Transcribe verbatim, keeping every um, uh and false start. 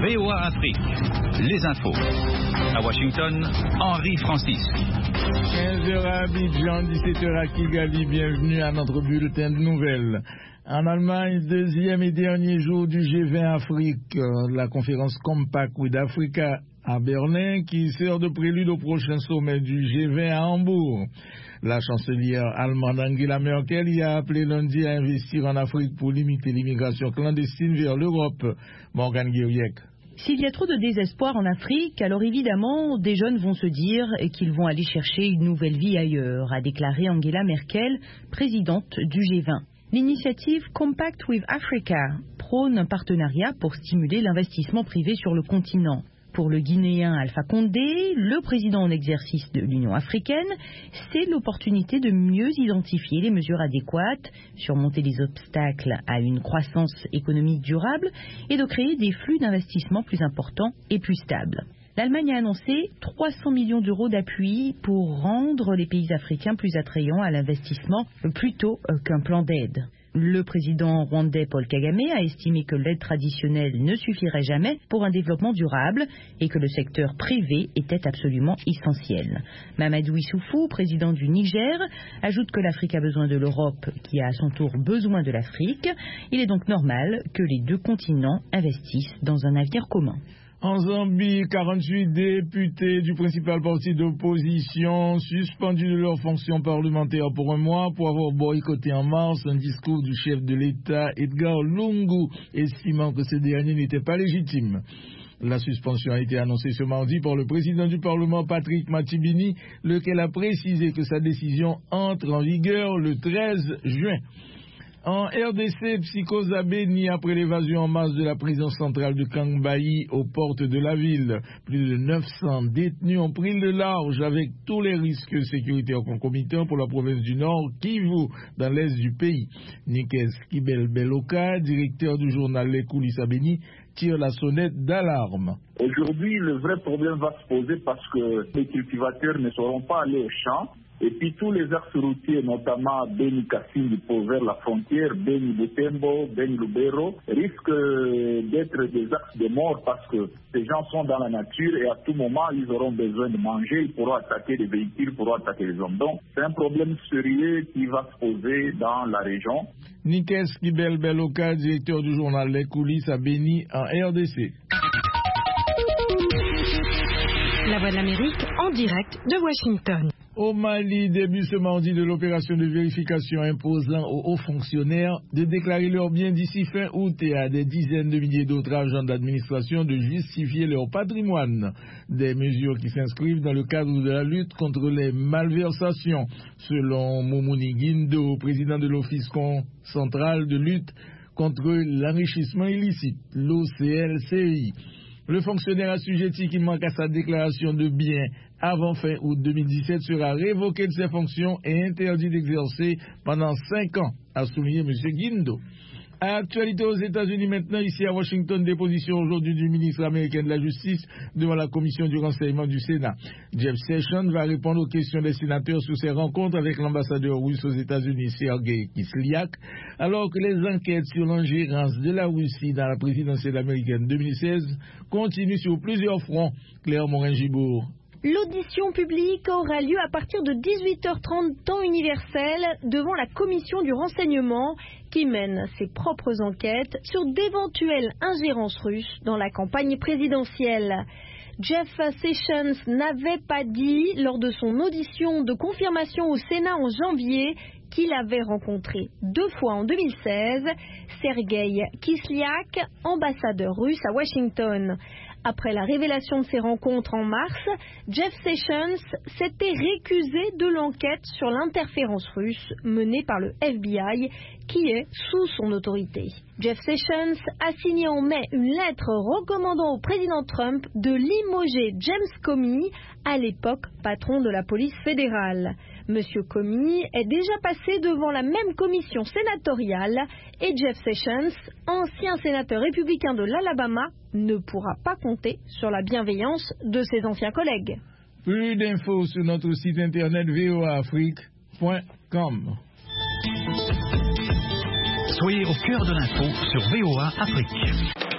V O A Afrique, les infos. À Washington, Henri Francis. quinze heures à Abidjan, dix-sept heures à Kigali. Bienvenue à notre bulletin de nouvelles. En Allemagne, deuxième et dernier jour du G vingt Afrique, la conférence Compact with Africa à Berlin qui sert de prélude au prochain sommet du G vingt à Hambourg. La chancelière allemande Angela Merkel y a appelé lundi à investir en Afrique pour limiter l'immigration clandestine vers l'Europe. Morgane Guiriec. S'il y a trop de désespoir en Afrique, alors évidemment, des jeunes vont se dire qu'ils vont aller chercher une nouvelle vie ailleurs, a déclaré Angela Merkel, présidente du G vingt. L'initiative Compact with Africa prône un partenariat pour stimuler l'investissement privé sur le continent. Pour le Guinéen Alpha Condé, le président en exercice de l'Union africaine, c'est l'opportunité de mieux identifier les mesures adéquates, surmonter les obstacles à une croissance économique durable et de créer des flux d'investissement plus importants et plus stables. L'Allemagne a annoncé trois cents millions d'euros d'appui pour rendre les pays africains plus attrayants à l'investissement plutôt qu'un plan d'aide. Le président rwandais Paul Kagame a estimé que l'aide traditionnelle ne suffirait jamais pour un développement durable et que le secteur privé était absolument essentiel. Mamadou Issoufou, président du Niger, ajoute que l'Afrique a besoin de l'Europe qui a à son tour besoin de l'Afrique. Il est donc normal que les deux continents investissent dans un avenir commun. En Zambie, quarante-huit députés du principal parti d'opposition suspendus de leurs fonctions parlementaires pour un mois pour avoir boycotté en mars un discours du chef de l'État Edgar Lungu, estimant que ce dernier n'était pas légitime. La suspension a été annoncée ce mardi par le président du Parlement Patrick Matibini, lequel a précisé que sa décision entre en vigueur le treize juin. En R D C, psychose à Béni après l'évasion en masse de la prison centrale de Kangbayi aux portes de la ville. Plus de neuf cents détenus ont pris le large avec tous les risques sécuritaires concomitants pour la province du Nord, Kivu, dans l'est du pays. Nikes Kibel-Beloka, directeur du journal Les Coulisses à Béni, tire la sonnette d'alarme. Aujourd'hui, le vrai problème va se poser parce que les cultivateurs ne seront pas allés au champ. Et puis tous les axes routiers, notamment Beni Kassimbi pour vers la frontière, Beni Butembo, Beni Lubero, risquent d'être des axes de mort parce que ces gens sont dans la nature et à tout moment ils auront besoin de manger, ils pourront attaquer les véhicules, ils pourront attaquer les hommes. Donc c'est un problème sérieux qui va se poser dans la région. Nikes Kibel-Beloka, directeur du journal Les Coulisses à Béni en R D C. La Voix de l'Amérique en direct de Washington. Au Mali, début ce mardi de l'opération de vérification imposant aux hauts fonctionnaires de déclarer leurs biens d'ici fin août et à des dizaines de milliers d'autres agents d'administration de justifier leur patrimoine. Des mesures qui s'inscrivent dans le cadre de la lutte contre les malversations, selon Moumouni Guindo, président de l'Office central de lutte contre l'enrichissement illicite, l'O C L C I. Le fonctionnaire assujetti qui manque à sa déclaration de biens avant fin août deux mille dix-sept sera révoqué de ses fonctions et interdit d'exercer pendant cinq ans, a souligné M. Guindo. Actualité aux États-Unis maintenant, ici à Washington, déposition aujourd'hui du ministre américain de la Justice devant la commission du renseignement du Sénat. Jeff Sessions va répondre aux questions des sénateurs sur ses rencontres avec l'ambassadeur russe aux États-Unis, Sergei Kislyak, alors que les enquêtes sur l'ingérence de la Russie dans la présidentielle américaine deux mille seize continuent sur plusieurs fronts. Claire Morin-Gibourg. L'audition publique aura lieu à partir de dix-huit heures trente temps universel devant la commission du renseignement qui mène ses propres enquêtes sur d'éventuelles ingérences russes dans la campagne présidentielle. Jeff Sessions n'avait pas dit lors de son audition de confirmation au Sénat en janvier qu'il avait rencontré deux fois en deux mille seize Sergei Kislyak, ambassadeur russe à Washington. Après la révélation de ces rencontres en mars, Jeff Sessions s'était récusé de l'enquête sur l'interférence russe menée par le F B I qui est sous son autorité. Jeff Sessions a signé en mai une lettre recommandant au président Trump de limoger James Comey, à l'époque patron de la police fédérale. Monsieur Comey est déjà passé devant la même commission sénatoriale et Jeff Sessions, ancien sénateur républicain de l'Alabama, ne pourra pas compter sur la bienveillance de ses anciens collègues. Plus d'infos sur notre site internet v o a afrique point com. Soyez au cœur de l'info sur V O A Afrique.